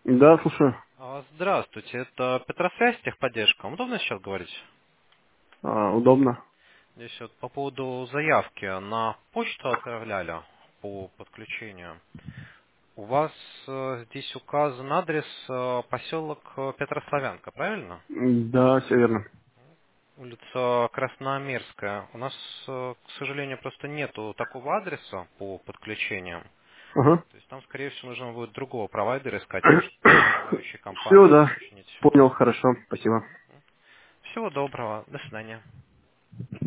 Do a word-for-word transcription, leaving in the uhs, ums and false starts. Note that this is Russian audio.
Да, слушаю. А, Здравствуйте, это Петросвязь, техподдержка. Удобно сейчас говорить? А, удобно. Здесь вот по поводу заявки на почту отправляли по подключению. У вас э, здесь указан адрес э, поселок э, Петрославянка, правильно? М, Да, все верно. Улица Красноамерская. У нас, э, к сожалению, просто нету такого адреса по подключениям. Ага. То есть там, скорее всего, нужно будет другого провайдера искать, может, управляющей Все, компании да. уточнить. Понял, хорошо. Спасибо. Всего доброго. До свидания.